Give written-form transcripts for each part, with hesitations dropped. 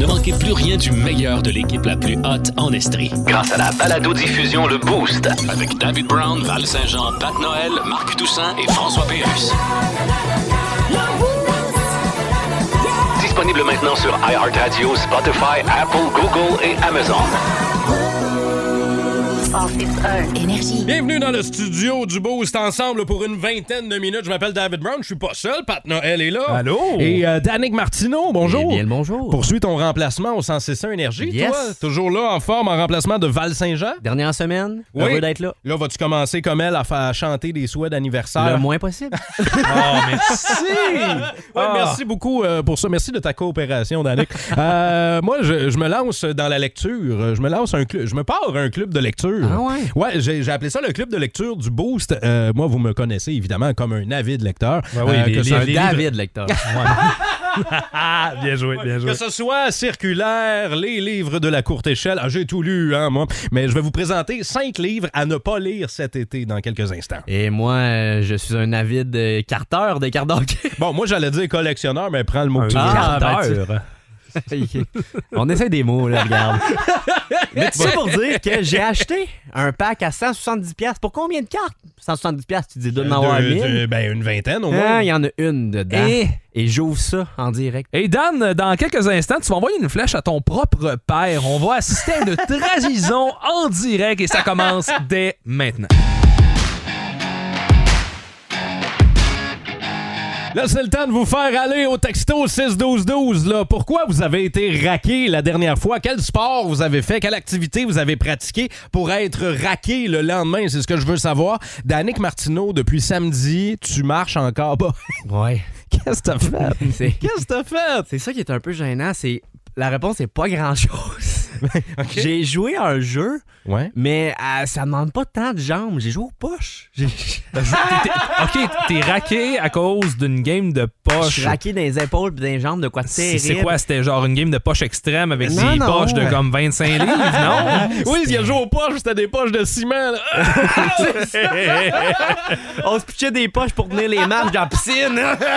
Ne manquez plus rien du meilleur de l'équipe la plus hot en Estrie. Grâce à la balado-diffusion Le Boost avec David Brown, Val Saint-Jean, Pat Noël, Marc Toussaint et François Pérusse. Disponible maintenant sur iHeartRadio, Spotify, Apple, Google et Amazon. Énergie. Bienvenue dans le studio du Boost ensemble pour une vingtaine de minutes. Je m'appelle David Brown, je suis pas seul. Pat Noël est là. Allô? Et Danick Martineau, bonjour. Bien le bonjour. Poursuis ton remplacement au 106.1 Énergie, Yes. toi. Toujours là en forme en remplacement de Val Saint-Jean. Dernière semaine, Oui. heureux d'être là. Là, vas-tu commencer comme elle à chanter des souhaits d'anniversaire? Le moins possible. Merci! Ouais, merci beaucoup pour ça. Merci de ta coopération, Danick. Moi, je me lance dans la lecture. Je me pars un club de lecture. Ah ouais? Ouais, j'ai appelé ça le club de lecture du Boost. Moi, vous me connaissez évidemment comme un avide lecteur. Ben oui, que c'est un David lecteur. Bien joué, bien joué. Que ce soit circulaire, les livres de la courte échelle. Ah, j'ai tout lu, hein, moi. Mais je vais vous présenter 5 livres à ne pas lire cet été dans quelques instants. Et moi, je suis un avide carteur des cartes d'hockey. Bon, moi, j'allais dire collectionneur, mais prends le mot que tu veux. Carteur. On essaie des mots, là, regarde. Mais tout ça pour dire que j'ai acheté un pack à 170$. Pour combien de cartes? 170$, tu dis, doit en avoir 1000. Ben, une vingtaine au moins. Il y en a une dedans. Et j'ouvre ça en direct. Et Dan, dans quelques instants, tu vas envoyer une flèche à ton propre père. On va assister à une trahison en direct et ça commence dès maintenant. Là, c'est le temps de vous faire aller au texto 6-12-12. Là. Pourquoi vous avez été raqué la dernière fois? Quel sport vous avez fait? Quelle activité vous avez pratiqué pour être raqué le lendemain? C'est ce que je veux savoir. Danick Martineau, depuis samedi, tu marches encore bas. Ouais. Qu'est-ce que t'as fait? Qu'est-ce que t'as fait? C'est ça qui est un peu gênant. La réponse c'est pas grand-chose. Okay. J'ai joué à un jeu, Ouais. mais ça demande pas tant de jambes. J'ai joué aux poches. OK, t'es raqué à cause d'une game de Je poche. suis raqué dans les épaules et dans les jambes de quoi terrible. C'est quoi? C'était genre une game de poche extrême avec Non, des non. poches de comme 25 livres, non? Oui, il a joué aux poches, c'était des poches de ciment. On se pitchait des poches pour tenir les marches dans la piscine.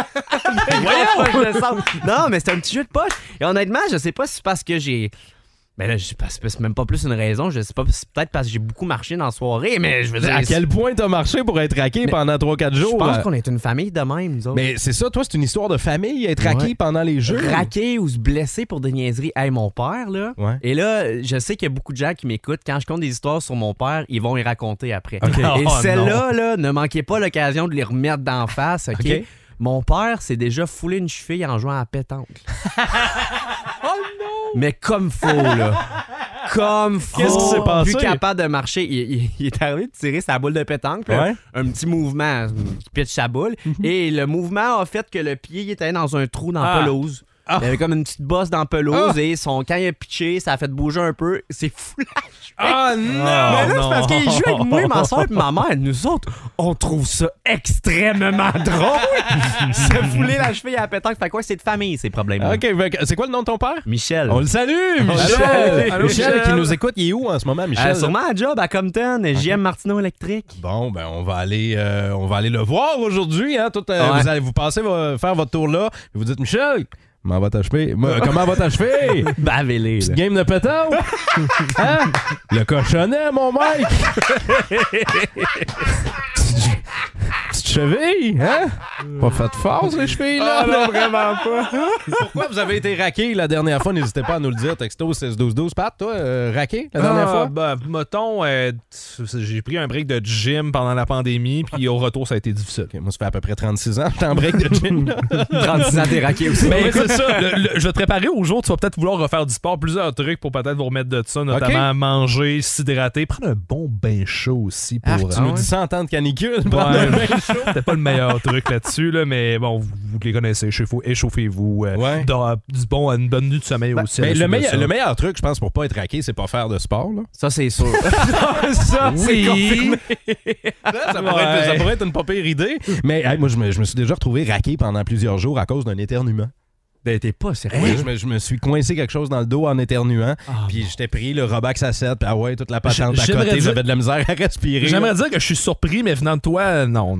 Non, mais c'était un petit jeu de poche. Et honnêtement, je sais pas si c'est parce que j'ai... Ben là, c'est même pas plus une raison. Je sais pas, c'est peut-être parce que j'ai beaucoup marché dans la soirée, mais je veux dire... À quel point t'as marché pour être raqué pendant 3-4 jours? Je pense qu'on est une famille de même, nous autres. Mais c'est ça, toi, c'est une histoire de famille, être raqué pendant les jeux. Raquer ou se blesser pour des niaiseries. Hey, mon père, là. Ouais. Et là, je sais qu'il y a beaucoup de gens qui m'écoutent. Quand je compte des histoires sur mon père, ils vont y raconter après. Okay. Et Oh, celle-là, là, ne manquez pas l'occasion de les remettre d'en face, OK? OK. Mon père s'est déjà foulé une cheville en jouant à la pétanque. Oh non! Mais comme faux, là. Comme faux. Qu'est-ce qui s'est passé? Plus capable de marcher. Il est arrivé de tirer sa boule de pétanque. Puis Ouais. un petit mouvement. Il pitch sa boule. Et le mouvement a fait que le pied était dans un trou dans la pelouse. Ah. Il y avait comme une petite bosse dans la pelouse. Et quand il a pitché, ça a fait bouger un peu. C'est fou. Ah non! Mais là, c'est parce qu'il joue avec moi, ma soeur et ma mère. Nous autres, on trouve ça extrêmement drôle. Se fouler la cheville à la pétanque. Fait quoi? C'est de famille, ces problèmes-là. OK, c'est quoi le nom de ton père? Michel. On le salue, Allô. Michel! Allô, Michel Michel. qui nous écoute, il est où en ce moment, Michel? Sûrement à job à Compton, JM Martineau électrique. Bon, ben on va aller le voir aujourd'hui. Hein? Ouais. Vous passez faire votre tour là. Et vous dites, Michel, comment va ta cheville? Comment va ta cheville? Bavez-les, là. Petite game de pétanque? Hein? Le cochonnet, mon mec! Petite cheville, hein? Pas fait force, les chevilles, là? non, vraiment pas. Pourquoi vous avez été raqué la dernière fois? N'hésitez pas à nous le dire. Texto 6-12-12. Pat, toi, raqué la dernière fois? Ben, mettons, j'ai pris un break de gym pendant la pandémie, puis au retour, ça a été difficile. Ok, moi, ça fait à peu près 36 ans que j'étais en break de gym. là. 36 ans, t'es raqué aussi. Ben, écoute, c'est ça. Je vais te préparer au jour, tu vas peut-être vouloir refaire du sport, plusieurs trucs pour peut-être vous remettre de ça, notamment manger, s'hydrater, prendre un bon bain chaud aussi pour... Tu nous dis ça en temps de canicule? Ouais, c'était pas le meilleur truc là-dessus, là, mais bon, vous les connaissez. Échauffez-vous. Ouais. Une bonne nuit de sommeil aussi. Mais à la suite de ça. le meilleur truc, je pense, pour pas être raqué, c'est pas faire de sport. Là. Ça, c'est sûr. Ça, Oui. ça pourrait être une pas pire idée. Mais hey, moi, je me suis déjà retrouvé raqué pendant plusieurs jours à cause d'un éternuement. Ben, t'es pas sérieux. Oui, je me suis coincé quelque chose dans le dos en éternuant. Puis j'étais pris le Robax à 7. Puis toute la patente à côté. J'avais de la misère à respirer. J'aimerais dire que je suis surpris, mais venant de toi, non.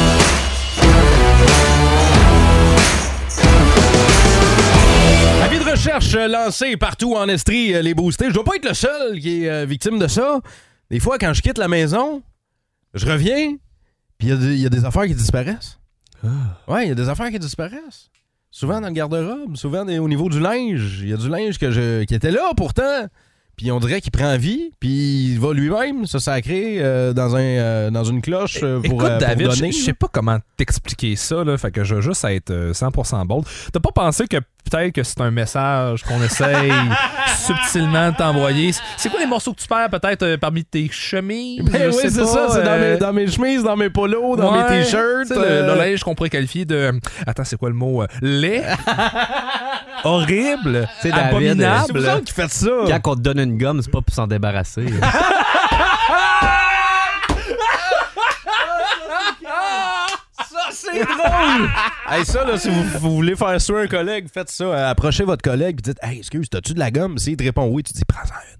Avis de recherche lancée partout en Estrie, les boostés. Je dois pas être le seul qui est victime de ça. Des fois, quand je quitte la maison, je reviens, puis il y a des affaires qui disparaissent. Ouais, il y a des affaires qui disparaissent. Souvent dans le garde-robe, souvent au niveau du linge. Il y a du linge qui était là pourtant. Puis on dirait qu'il prend vie, puis il va lui-même se sacrer dans une cloche pour Écoute, David, pour donner. Je sais pas comment t'expliquer ça, là, fait que je veux juste être 100% bold. T'as pas pensé que peut-être que c'est un message qu'on essaye subtilement de t'envoyer? C'est quoi les morceaux que tu perds peut-être parmi tes chemises? Ben oui, c'est ça, c'est dans mes chemises, dans mes polos, dans mes t-shirts. Le linge qu'on pourrait qualifier de... Attends, c'est quoi le mot? Laid? Horrible? C'est abominable? C'est vous autres qui faites ça. Quand on te donne une gomme, c'est pas pour s'en débarrasser. C'est drôle! Hey, ça, là, si vous voulez faire ça à un collègue, faites ça. Approchez votre collègue et dites « Hey, excuse, t'as-tu de la gomme? » S'il te répond oui, tu dis « Prends-en une. »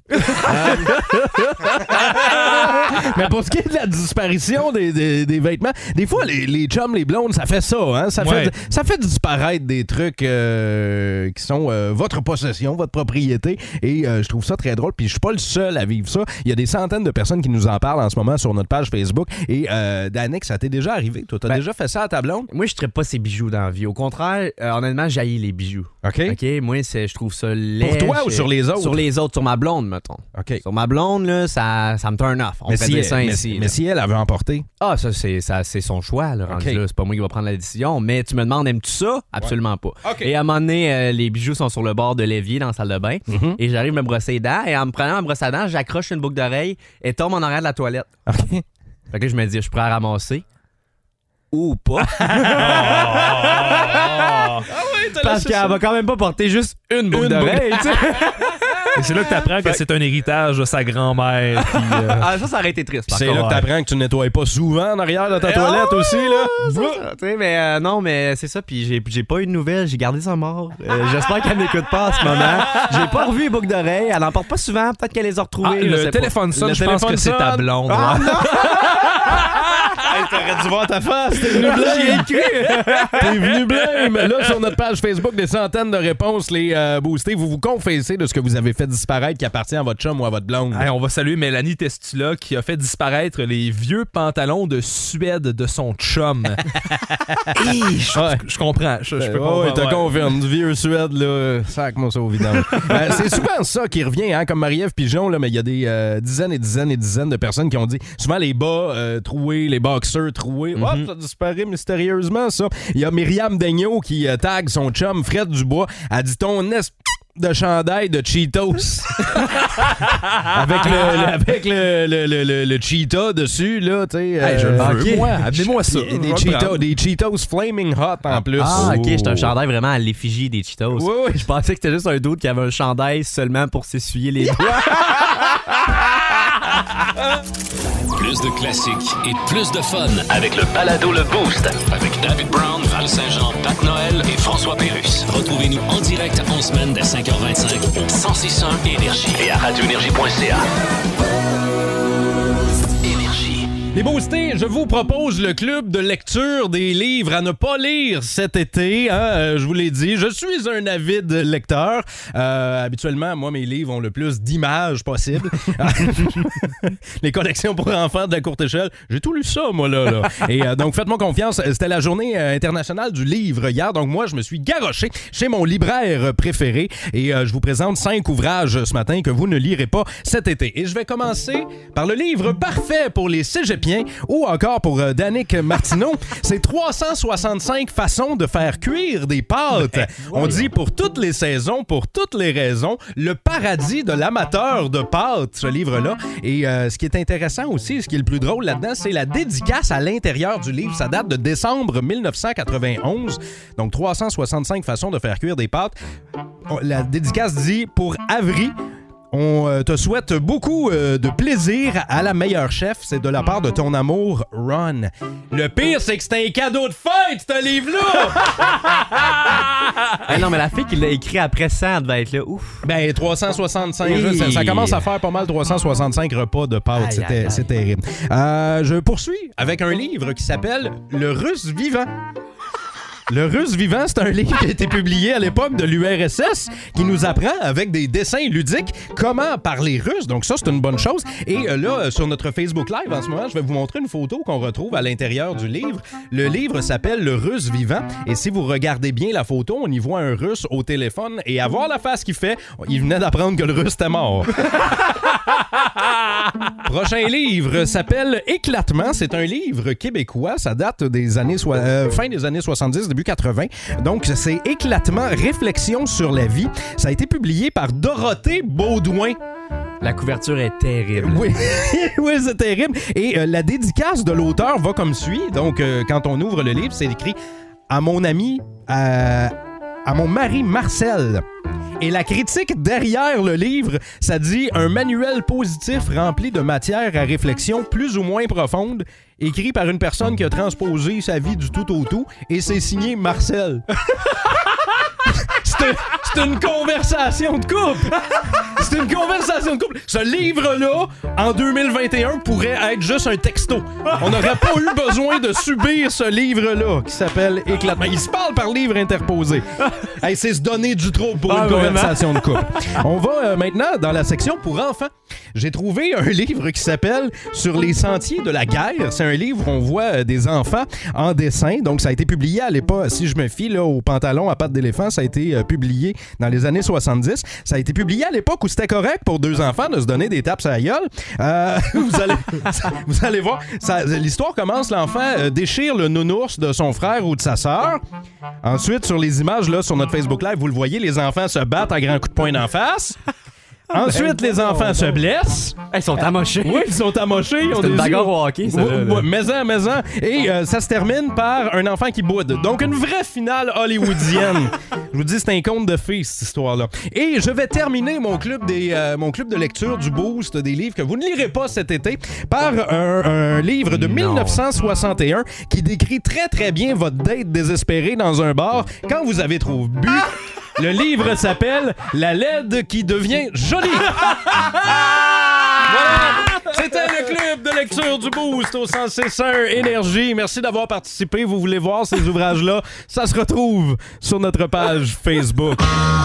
Mais pour ce qui est de la disparition des vêtements, des fois, les chums, les blondes, ça fait ça. Hein? Ça fait disparaître des trucs qui sont votre possession, votre propriété. Et je trouve ça très drôle. Puis je suis pas le seul à vivre ça. Il y a des centaines de personnes qui nous en parlent en ce moment sur notre page Facebook. Et Danick, ça t'est déjà arrivé? Toi, t'as déjà fait ça à ta blonde? Moi, je ne pas ces bijoux dans la vie. Au contraire, honnêtement, j'haïs les bijoux. OK. Moi, je trouve ça laid. Pour toi ou sur les autres? Sur les autres, sur ma blonde, mettons. OK. Sur ma blonde, là, ça me turn off. On fait des seins ici. Mais si elle avait emporté? Ah, ça, c'est son choix, là, rendu là. C'est pas moi qui va prendre la décision. Mais tu me demandes, aimes-tu ça? Absolument pas. Okay. Et à un moment donné, les bijoux sont sur le bord de l'évier dans la salle de bain. Mm-hmm. Et j'arrive me brosser les dents. Et en me prenant ma brosse à dents, j'accroche une boucle d'oreille et tombe en arrière de la toilette. OK. Fait que là, je me dis, je suis prêt à ramasser. Ou pas. Parce qu'elle va quand même pas porter juste une boucle d'oreille, tu sais. Et c'est là que t'apprends que c'est un héritage de sa grand-mère. Puis, ça aurait été triste. C'est là que t'apprends que tu nettoies pas souvent en arrière de ta toilette aussi, là. Tu sais, mais non, mais c'est ça. Puis j'ai pas eu de nouvelles. J'ai gardé ça mort. J'espère qu'elle m'écoute pas en ce moment. J'ai pas revu les boucles d'oreilles. Elle en porte pas souvent. Peut-être qu'elle les a retrouvées. Le téléphone sonne, je pense que c'est ta blonde. Ah, non! Hey, t'aurais dû voir ta face, t'es venu blême. T'es venu blême. Là, sur notre page Facebook, des centaines de réponses, les boostés. Vous confessez de ce que vous avez fait disparaître qui appartient à votre chum ou à votre blonde. Hey, on va saluer Mélanie Testula qui a fait disparaître les vieux pantalons de Suède de son chum. Je comprends. Je peux comprendre. Oui, te confirme. Du vieux Suède, là, sac-moi ça au vidange. C'est souvent ça qui revient, hein, comme Marie-Ève Pigeon, là, mais il y a des dizaines et dizaines et dizaines de personnes qui ont dit souvent les bas troués, les boxers troués. Hop, ça disparaît mystérieusement, ça. Il y a Myriam Daigneault qui tag son chum Fred Dubois. Elle dit ton de chandail de Cheetos. avec le Cheetah dessus, là, tu sais. Hey, je le veux, moi. Amenez-moi ça. Des Cheetos Flaming Hot en plus. Ah, OK, c'est un chandail vraiment à l'effigie des Cheetos. Oui. Je pensais que c'était juste un dude qui avait un chandail seulement pour s'essuyer les doigts. Plus de classiques et plus de fun avec le balado Le Boost avec David Brown, Val Saint-Jean, Pat Noël et François Pérusse. Retrouvez-nous en direct en semaine dès 5h25 au 106.1 Énergie et à radioénergie.ca. Les boostés, je vous propose le club de lecture des livres à ne pas lire cet été. Hein? Je vous l'ai dit, je suis un avide lecteur. Habituellement, moi, mes livres ont le plus d'images possible. Les collections pour enfants de la courte échelle, j'ai tout lu ça, moi, là. Et donc, faites-moi confiance, c'était la journée internationale du livre hier. Donc, moi, je me suis garoché chez mon libraire préféré. Et je vous présente 5 ouvrages ce matin que vous ne lirez pas cet été. Et je vais commencer par le livre parfait pour les cégepiens ou encore pour Danick Martineau. C'est 365 façons de faire cuire des pâtes. On dit pour toutes les saisons, pour toutes les raisons, le paradis de l'amateur de pâtes, ce livre-là. Et ce qui est intéressant aussi, ce qui est le plus drôle là-dedans, c'est la dédicace à l'intérieur du livre. Ça date de décembre 1991. Donc 365 façons de faire cuire des pâtes. La dédicace dit pour Avery. On te souhaite beaucoup de plaisir à la meilleure chef. C'est de la part de ton amour, Ron. Le pire, c'est que c'est un cadeau de fête, ce livre-là! Non, mais la fille qui l'a écrit après ça, elle devait être là. Ouf. Ben, 365. Ça commence à faire pas mal 365 repas de pâtes. C'est terrible. Je poursuis avec un livre qui s'appelle Le Russe vivant. Le Russe vivant, c'est un livre qui a été publié à l'époque de l'URSS qui nous apprend avec des dessins ludiques comment parler russe. Donc ça, c'est une bonne chose. Et là, sur notre Facebook Live, en ce moment, je vais vous montrer une photo qu'on retrouve à l'intérieur du livre. Le livre s'appelle Le Russe vivant. Et si vous regardez bien la photo, on y voit un Russe au téléphone. Et à voir la face qu'il fait, il venait d'apprendre que le Russe était mort. Prochain livre s'appelle Éclatement. C'est un livre québécois. Ça date des années fin des années 70, début 80. Donc, c'est Éclatement, réflexion sur la vie. Ça a été publié par Dorothée Baudouin. La couverture est terrible. Oui, oui, c'est terrible. Et la dédicace de l'auteur va comme suit. Donc, quand on ouvre le livre, c'est écrit « À mon ami, à mon mari Marcel ». Et la critique derrière le livre, ça dit « Un manuel positif rempli de matière à réflexion plus ou moins profonde, écrit par une personne qui a transposé sa vie du tout au tout, et c'est signé Marcel. » C'est une conversation de couple. C'est une conversation de couple. Ce livre-là, en 2021, pourrait être juste un texto. On n'aurait pas eu besoin de subir ce livre-là qui s'appelle Éclatement. Il se parle par livre interposé. Hey, c'est se donner du trop pour une conversation de couple. On va maintenant dans la section pour enfants. J'ai trouvé un livre qui s'appelle Sur les sentiers de la guerre. C'est un livre où on voit des enfants en dessin. Donc, ça a été publié à l'époque, si je me fie là, au pantalon à pattes d'éléphant, ça a été publié dans les années 70. Ça a été publié à l'époque où c'était correct pour deux enfants de se donner des tapes à la gueule. Vous allez voir, l'histoire commence, l'enfant déchire le nounours de son frère ou de sa sœur. Ensuite, sur les images là, sur notre Facebook Live, vous le voyez, les enfants se battent à grands coups de poing d'en face. Ensuite, les enfants se blessent. Ils sont amochés. Oui, ils sont amochés. C'est une bagarre au hockey, ça. Mais-en. Et ça se termine par un enfant qui boude. Donc, une vraie finale hollywoodienne. Je vous dis, c'est un conte de fées, cette histoire-là. Et je vais terminer mon club de lecture du Boost, des livres que vous ne lirez pas cet été, par un livre de 1961 qui décrit très, très bien votre date désespérée dans un bar quand vous avez trop bu. Le livre s'appelle La laide qui devient jolie. Voilà, c'était le club de lecture du Boost au 106.1 Énergie. Merci d'avoir participé. Vous voulez voir ces ouvrages-là? Ça se retrouve sur notre page Facebook.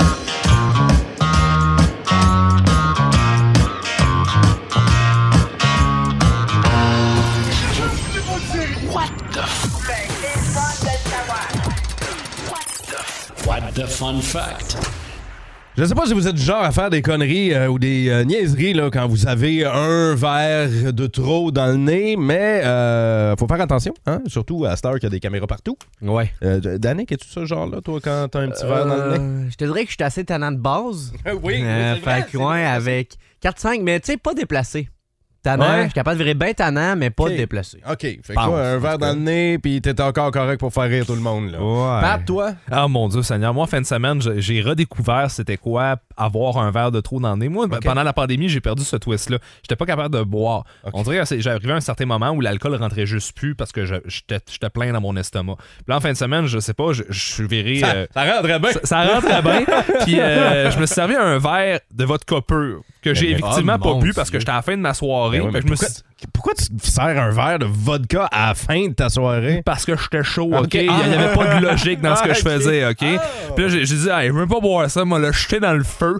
What the fun fact? Je sais pas si vous êtes du genre à faire des conneries ou des niaiseries là, quand vous avez un verre de trop dans le nez, mais faut faire attention, hein? Surtout à cette heure qu'il y a des caméras partout. Ouais. Danick, es-tu ce genre-là, toi, quand t'as un petit verre dans le nez? Je te dirais que je suis assez tannant de base. Oui, c'est vrai. Fait que, ouais, avec 4-5, mais tu sais, pas déplacé. Tannant, je suis capable de virer bien tannant, mais pas déplacé. OK. Fait que toi, un verre dans le nez, puis t'es encore correct pour faire rire tout le monde, là. Ouais. Pat, toi? Ah, mon Dieu Seigneur. Moi, fin de semaine, j'ai redécouvert c'était quoi avoir un verre de trop dans le nez. Moi, pendant la pandémie, j'ai perdu ce twist-là. J'étais pas capable de boire. On dirait que j'arrivais à un certain moment où l'alcool rentrait juste plus parce que j'étais plein dans mon estomac. Puis là, en fin de semaine, je sais pas, je suis viré... Ça rentrait bien. Ça rentrait bien. Puis je me suis servi un verre de vodka pur que j'ai effectivement pas bu parce que j'étais à la fin de ma soirée. Pourquoi tu te sers un verre de vodka à la fin de ta soirée? Parce que j'étais chaud, OK? Il n'y avait pas de logique dans ce que je faisais, OK? Puis là, j'ai dit, hey, je veux pas boire ça, moi, là, jeter dans le feu.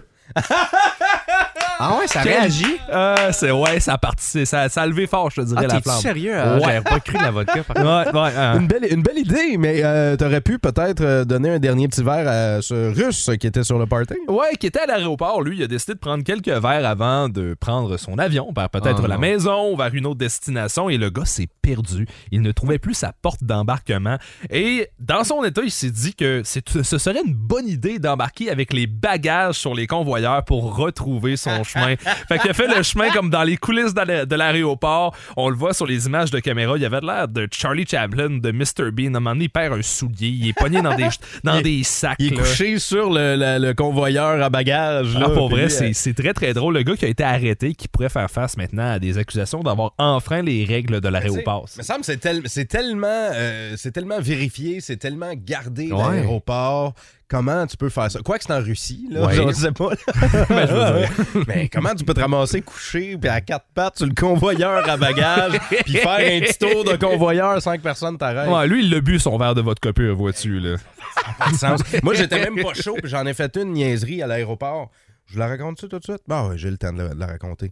Ah ouais, ça réagit? Ça a parti, ça a levé fort, je te dirais, la flamme. T'es sérieux? J'avais pas cru de la vodka. Une belle idée, mais t'aurais pu peut-être donner un dernier petit verre à ce Russe qui était sur le party. Ouais, qui était à l'aéroport. Lui, il a décidé de prendre quelques verres avant de prendre son avion vers peut-être la maison ou vers une autre destination. Et le gars s'est perdu. Il ne trouvait plus sa porte d'embarquement. Et dans son état, il s'est dit que ce serait une bonne idée d'embarquer avec les bagages sur les convoyeurs pour retrouver son chemin. Fait qu'il a fait le chemin comme dans les coulisses de l'aéroport. On le voit sur les images de caméra. Il avait l'air de Charlie Chaplin, de Mr. Bean. À un moment donné, il perd un soulier. Il est pogné dans des sacs. Il est couché sur le convoyeur à bagages. Là, pour vrai, c'est très, très drôle. Le gars qui a été arrêté, qui pourrait faire face maintenant à des accusations d'avoir enfreint les règles de l'aéroport. Il me semble que c'est tellement vérifié, c'est tellement gardé l'aéroport comment tu peux faire ça? Quoi que c'est en Russie, là, Ouais. je ne sais pas. Ben, je veux dire. Mais comment tu peux te ramasser couché puis à 4 pattes sur le convoyeur à bagages puis faire un petit tour de convoyeur sans que personne t'arrête? Ouais, lui, il l'a bu son verre de vodka pur, vois-tu, là. Pas de sens. Moi, j'étais même pas chaud puis j'en ai fait une niaiserie à l'aéroport. Je la raconte ça tout de suite? Bon, ouais, j'ai le temps de la raconter.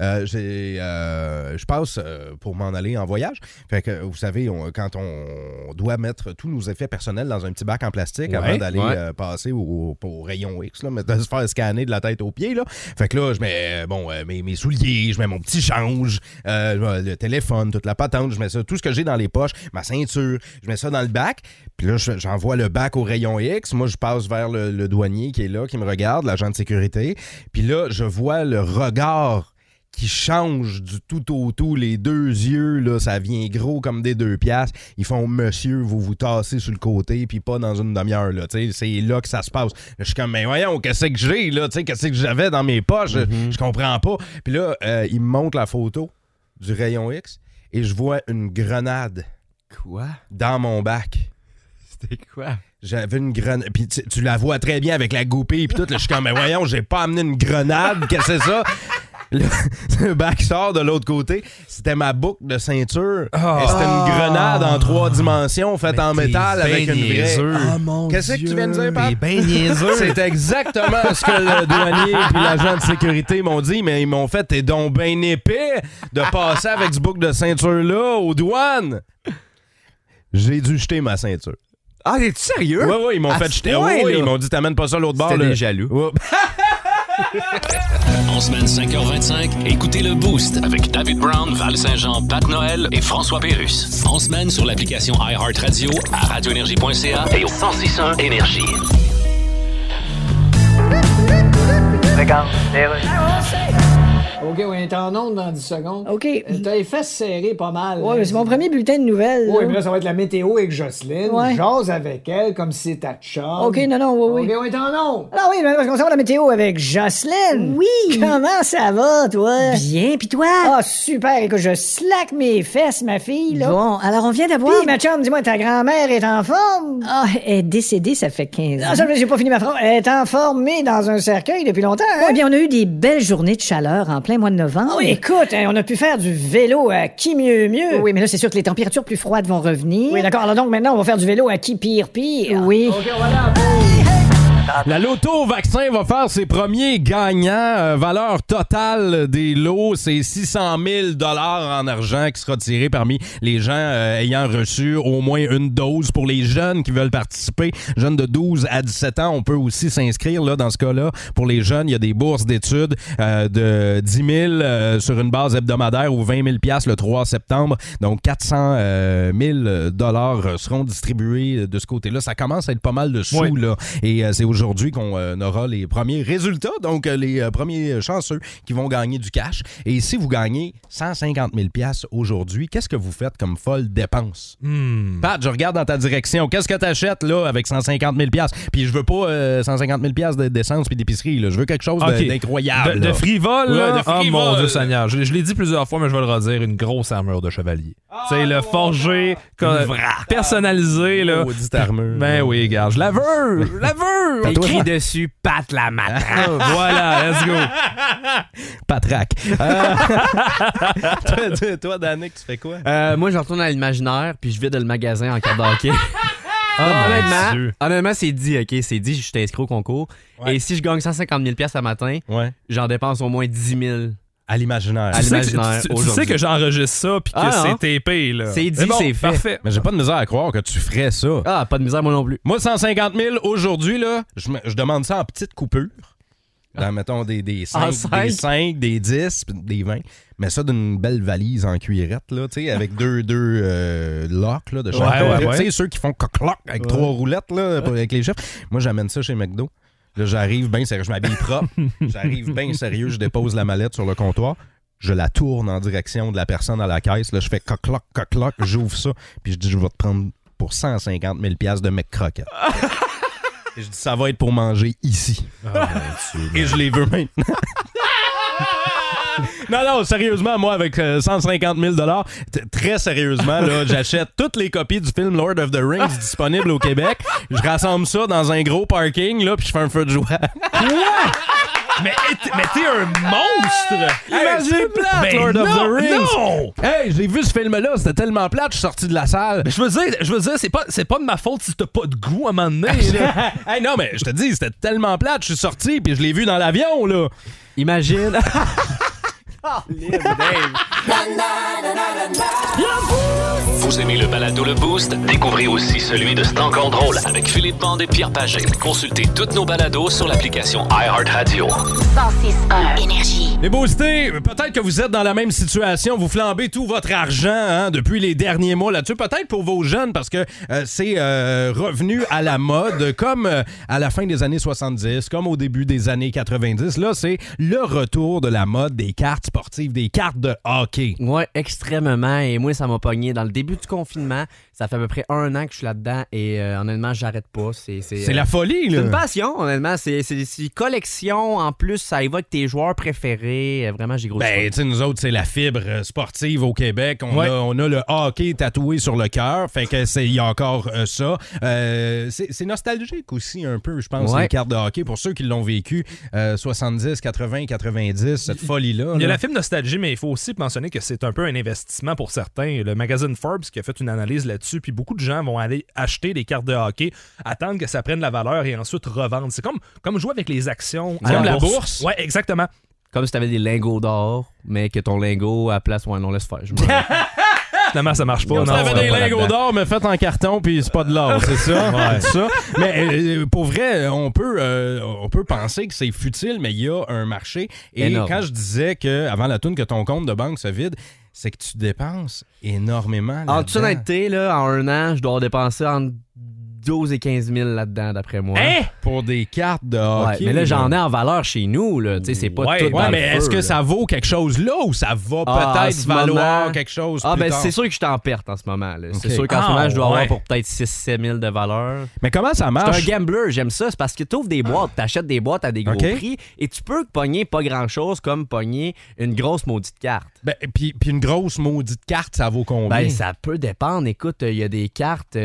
Je passe pour m'en aller en voyage. Fait que, vous savez, quand on doit mettre tous nos effets personnels dans un petit bac en plastique avant d'aller passer au rayon X, là, de se faire scanner de la tête aux pieds. Là. Fait que là, je mets mes souliers, je mets mon petit change, le téléphone, toute la patente, je mets ça, tout ce que j'ai dans les poches, ma ceinture, je mets ça dans le bac. Puis là, j'envoie le bac au rayon X. Moi, je passe vers le douanier qui est là, qui me regarde, l'agent de sécurité. Puis là, je vois le regard qui change du tout au tout, les deux yeux, là, ça vient gros comme des 2 piastres. Ils font « Monsieur, vous tassez sur le côté, puis pas dans une demi-heure. » Là, c'est là que ça se passe. Je suis comme « Mais voyons, qu'est-ce que j'ai? Là, qu'est-ce que j'avais dans mes poches? Je comprends pas. » Puis là, il me montre la photo du rayon X et je vois une grenade Quoi? dans mon bac. C'était quoi? J'avais une grenade. Puis tu la vois très bien avec la goupille, puis tout. Là, je suis comme « Mais voyons, j'ai pas amené une grenade. Qu'est-ce que c'est ça? » Le bac sort de l'autre côté. C'était ma boucle de ceinture. Et c'était une grenade en 3 dimensions faite en métal avec une vraie. Qu'est-ce que tu viens de dire, Pat? T'es ben niaiseux. C'est exactement ce que le douanier et l'agent de sécurité m'ont dit, mais ils m'ont fait « T'es donc ben épais de passer avec ce boucle de ceinture-là aux douanes. » J'ai dû jeter ma ceinture. Ah, es-tu sérieux? Oui, ils m'ont fait jeter. Oui, ils m'ont dit t'amènes pas ça à l'autre bord. C'était des jaloux. Ouais. En semaine 5h25, écoutez le Boost avec David Brown, Val Saint-Jean, Pat Noël et François Pérusse. En semaine sur l'application iHeartRadio, à radioénergie.ca et au 106.1 Énergie. Regarde, OK, on est en onde dans 10 secondes. OK. T'as les fesses serrées pas mal. Ouais, mais c'est mon premier bulletin de nouvelles. Oui, là. mais là, ça va être la météo avec Jocelyne. Ouais. Jase avec elle comme si c'était ta chum. OK, non, oui. OK, on est en onde. Ah oui, mais parce qu'on s'en va la météo avec Jocelyne. Oui. Comment ça va, toi? Bien, pis toi? Ah, super. Écoute, je slack mes fesses, ma fille, là. Bon, alors on vient d'avoir... Puis, ma chum, dis-moi, ta grand-mère est en forme? Ah, elle est décédée, ça fait 15 ans. Ah, ça, j'ai pas fini ma phrase. Elle est enfermée dans un cercueil depuis longtemps, hein? Eh bien, on a eu des belles journées de chaleur en plein mois de novembre. Ah oui, écoute, hein, on a pu faire du vélo à qui mieux mieux. Oui, mais là, c'est sûr que les températures plus froides vont revenir. Oui, d'accord. Alors donc, maintenant, on va faire du vélo à qui pire. Oui. OK, on va là. La Loto Vaccin va faire ses premiers gagnants. Valeur totale des lots, c'est 600 000 $ en argent qui sera tiré parmi les gens ayant reçu au moins une dose. Pour les jeunes qui veulent participer, jeunes de 12 à 17 ans, on peut aussi s'inscrire là, dans ce cas-là. Pour les jeunes, il y a des bourses d'études de 10 000 sur une base hebdomadaire ou 20 000 $ le 3 septembre. Donc, 400 000 $ seront distribués de ce côté-là. Ça commence à être pas mal de sous, oui. là. Et c'est aujourd'hui qu'on aura les premiers résultats, donc les premiers chanceux qui vont gagner du cash. Et si vous gagnez 150 000 $ aujourd'hui, qu'est-ce que vous faites comme folle dépense? Pat, je regarde dans ta direction. Qu'est-ce que tu achètes là avec 150 000 $? Puis je veux pas 150 000 $ d'essence puis d'épicerie. Là. Je veux quelque chose d'incroyable. De frivole, Ouais, là? de Oh frivole. mon Dieu Seigneur. Je l'ai dit plusieurs fois, mais je vais le redire. Une grosse armure de chevalier. C'est le forgé, personnalisé, là. Maudite armure. Ben oui, regarde. Je la veux! Je la veux! Écrit dessus, Pat la matraque. Voilà, let's go. Patraque. Toi, Danick, tu fais quoi? Moi, je retourne à l'imaginaire, puis je vide le magasin en carte d'hockey. Dieu. Honnêtement, c'est dit, OK? C'est dit, je suis inscrit au concours. Ouais. Et si je gagne 150 000 $ ce matin, Ouais. j'en dépense au moins 10 000. À l'imaginaire. À Tu sais que- l'imaginaire tu sais aujourd'hui. que j'enregistre ça puis que Ah, non. c'est épais, là. C'est dit, Mais bon, c'est fait. Parfait. Mais j'ai pas de misère à croire que tu ferais ça. Ah, pas de misère, moi non plus. Moi, 150 000 aujourd'hui, là, je demande ça en petites coupures. Dans, mettons, des 5, cinq? des 5, des 10, puis des 20. Mais ça d'une belle valise en cuirette, là, tu sais, avec deux locks là, de chaque côté. ouais. Tu sais, ceux qui font coq-lock avec 3 roulettes là, avec les chiffres. Moi, j'amène ça chez McDo. Là, j'arrive bien sérieux, je m'habille propre. J'arrive bien sérieux, je dépose la mallette sur le comptoir. Je la tourne en direction de la personne à la caisse. Là, je fais coq-lock, j'ouvre ça. Puis je dis, je vais te prendre pour 150 000 $ de McCrocket. Et je dis, ça va être pour manger ici. Et je les veux maintenant. Non, sérieusement, moi, avec 150 000 très sérieusement, là, j'achète toutes les copies du film Lord of the Rings disponibles au Québec. Je rassemble ça dans un gros parking, là, puis je fais un feu de joie. Mais t'es un monstre! Imagine plate, Lord of the Rings! Non! Hey, j'ai vu ce film-là, c'était tellement plate, je suis sorti de la salle. Mais je veux dire, c'est pas de ma faute si t'as pas de goût à un moment donné. Là. Hey, non, mais je te dis, c'était tellement plate, je suis sorti, puis je l'ai vu dans l'avion, là. Imagine. Vous aimez le balado Le Boost? Découvrez aussi celui de C'est encore drôle avec Philippe Bande et Pierre Pagé. Consultez toutes nos balados sur l'application iHeartRadio. 106.1 Énergie. Les boostés, peut-être que vous êtes dans la même situation, vous flambez tout votre argent depuis les derniers mois là-dessus. Peut-être pour vos jeunes, parce que c'est revenu à la mode, comme à la fin des années 70, comme au début des années 90. Là, c'est le retour de la mode des cartes sportives, des cartes de hockey. Ouais, extrêmement. Et moi, ça m'a pogné dans le début du confinement. Ça fait à peu près 1 an que je suis là-dedans et honnêtement, j'arrête pas. C'est la folie, là. C'est une passion, honnêtement. C'est une collection. En plus, ça évoque tes joueurs préférés. Vraiment, j'ai gros tu sais, nous autres, c'est la fibre sportive au Québec. On a le hockey tatoué sur le cœur. Fait que il y a encore ça. C'est nostalgique aussi un peu, je pense, les cartes de hockey. Pour ceux qui l'ont vécu, 70, 80, 90, cette folie-là. Il y a la fibre nostalgie, mais il faut aussi mentionner que c'est un peu un investissement pour certains. Le magazine Forbes qui a fait une analyse là-dessus, puis beaucoup de gens vont aller acheter des cartes de hockey, attendre que ça prenne la valeur et ensuite revendre. C'est comme jouer avec les actions à la bourse. Ouais, exactement. Comme si t'avais des lingots d'or, mais que ton lingot à place, non, laisse faire. Finalement, ça marche pas. On avait des lingots d'or, mais faits en carton, puis c'est pas de l'or, c'est ça? Ouais. C'est ça. Mais pour vrai, on peut penser que c'est futile, mais il y a un marché. Et énorme. Quand je disais avant la toune que ton compte de banque se vide, c'est que tu dépenses énormément. En toute honnêteté, là, en 1 an, je dois dépenser entre 12 et 15 000 là-dedans, d'après moi. Hein? Pour des cartes de hockey. Ouais, mais là, j'en ai en valeur chez nous. Là. C'est pas tout dans mais le feu, est-ce que là. ça vaut quelque chose là ou ça va peut-être valoir quelque chose plus tard? C'est sûr que je suis en perte en ce moment. Là. Okay. C'est sûr qu'en ce moment, je dois avoir pour peut-être 6-7 000 de valeur. Mais comment ça marche? Je suis un gambler, j'aime ça. C'est parce que tu ouvres des boîtes, tu achètes des boîtes à des gros prix et tu peux pogner pas grand-chose comme pogner une grosse maudite carte. Puis une grosse maudite carte, ça vaut combien? Ben, ça peut dépendre. Écoute, il y a des cartes...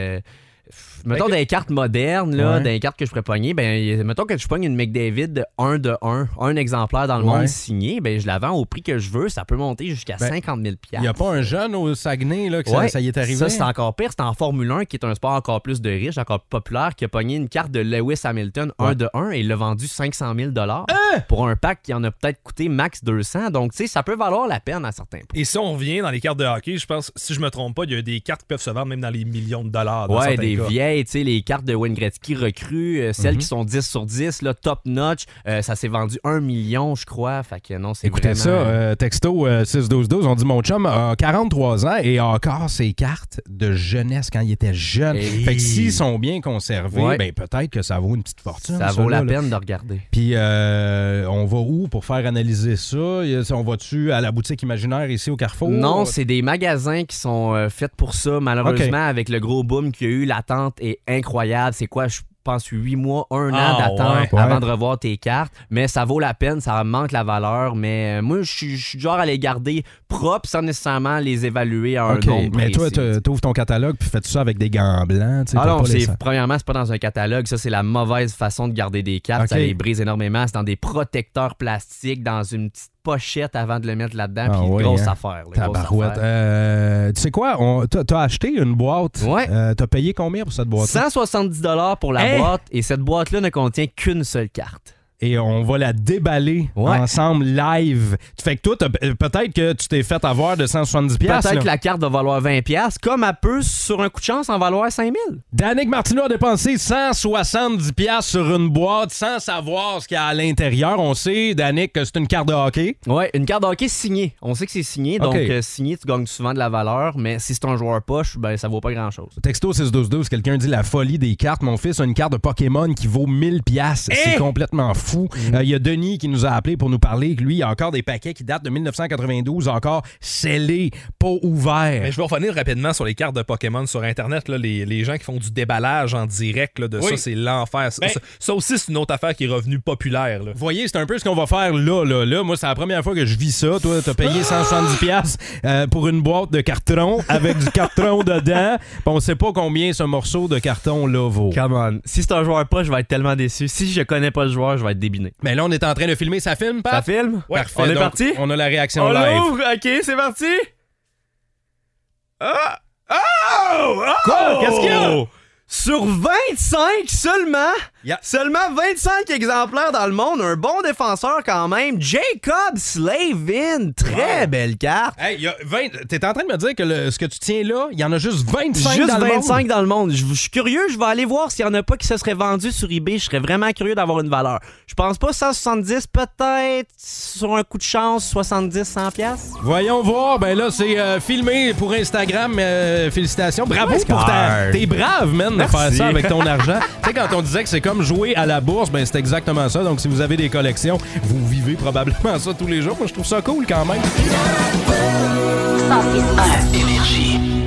mettons des cartes modernes, là, des cartes que je pourrais pogner, mettons que je pogne une McDavid de 1 de 1, un exemplaire dans le monde signé, je la vends au prix que je veux, ça peut monter jusqu'à 50 000 $. Il n'y a pas un jeune au Saguenay là, que ça y est arrivé? Ça, c'est encore pire. C'est en Formule 1, qui est un sport encore plus de riche, encore plus populaire, qui a pogné une carte de Lewis Hamilton 1 de 1 et il l'a vendu 500 000 $ pour un pack qui en a peut-être coûté max 200. Donc, tu sais, ça peut valoir la peine à certains points. Et si on revient dans les cartes de hockey, je pense, si je me trompe pas, il y a des cartes qui peuvent se vendre même dans les millions de dollars. Ouais, des vieilles, tu sais, les cartes de Wayne Gretzky recrues, celles qui sont 10 sur 10, là, top notch, ça s'est vendu 1 million, je crois. Fait que non, c'est écoutez vraiment... ça, texto 61212, on dit mon chum a 43 ans et a encore ses cartes de jeunesse quand il était jeune. Fait que s'ils sont bien conservés, peut-être que ça vaut une petite fortune. Ça vaut la peine de regarder. Puis on va où pour faire analyser ça? On va-tu à la boutique imaginaire ici au Carrefour? Non, c'est des magasins qui sont faits pour ça. Malheureusement, avec le gros boom qu'il y a eu, l'attente est incroyable. C'est quoi, je pense 8 mois, 1 an d'attente avant de revoir tes cartes. Mais ça vaut la peine, ça manque la valeur. Mais moi, je suis du genre à les garder propres sans nécessairement les évaluer à un nombre précis. Mais toi, tu ouvres ton catalogue puis fais-tu ça avec des gants blancs? Premièrement, c'est pas dans un catalogue. Ça, c'est la mauvaise façon de garder des cartes. Ça les brise énormément. C'est dans des protecteurs plastiques, dans une petite pochette avant de le mettre là-dedans. Puis grosse affaire. Tu sais quoi? T'as acheté une boîte. Ouais. T'as payé combien pour cette boîte? 170 $ pour la boîte. Et cette boîte-là ne contient qu'une seule carte. Et on va la déballer ensemble live. Fait que toi, peut-être que tu t'es fait avoir de 170$. Peut-être que la carte va valoir 20$, comme elle peut, sur un coup de chance, en valoir 5 000. Danick Martineau a dépensé 170$ sur une boîte sans savoir ce qu'il y a à l'intérieur. On sait, Danick, que c'est une carte de hockey. Oui, une carte de hockey signée. On sait que c'est signé, donc signé, tu gagnes souvent de la valeur, mais si c'est un joueur poche, ça vaut pas grand-chose. Texto 61212, quelqu'un dit la folie des cartes. Mon fils a une carte de Pokémon qui vaut 1000$. C'est complètement fou. fou. Il y a Denis qui nous a appelé pour nous parler que lui, il y a encore des paquets qui datent de 1992, encore scellés, pas ouverts. Mais je vais revenir rapidement sur les cartes de Pokémon sur Internet. Là, les gens qui font du déballage en direct là, de ça, c'est l'enfer. Ça aussi, c'est une autre affaire qui est revenue populaire. Là. Vous voyez, c'est un peu ce qu'on va faire là. Moi, c'est la première fois que je vis ça. Toi, t'as payé 170$ pour une boîte de carton avec du carton dedans. On sait pas combien ce morceau de carton-là vaut. Come on. Si c'est un joueur pas, je vais être tellement déçu. Si je connais pas le joueur, je vais être débiné. Mais là, on est en train de filmer. Ça filme, Pat? Ça filme? Ouais, parfait. On est donc, parti? On a la réaction on live. L'ouvre. OK, c'est parti. Quoi? Qu'est-ce qu'il y a? Sur 25 seulement, seulement 25 exemplaires dans le monde, un bon défenseur quand même, Jacob Slavin, très belle carte. Hey, t'es en train de me dire que ce que tu tiens là, il y en a juste 25 juste dans le monde? 25 dans le monde. Je suis curieux, je vais aller voir s'il y en a pas qui se seraient vendus sur eBay, je serais vraiment curieux d'avoir une valeur. Je pense pas 170, peut-être sur un coup de chance 70-100$. Voyons voir, ben là c'est filmé pour Instagram, félicitations, bravo pour t'es brave, man. De faire ça avec ton argent. Tu sais, quand on disait que c'est comme jouer à la bourse, ben c'est exactement ça. Donc, si vous avez des collections, vous vivez probablement ça tous les jours. Moi, je trouve ça cool quand même. 106.1 Énergie.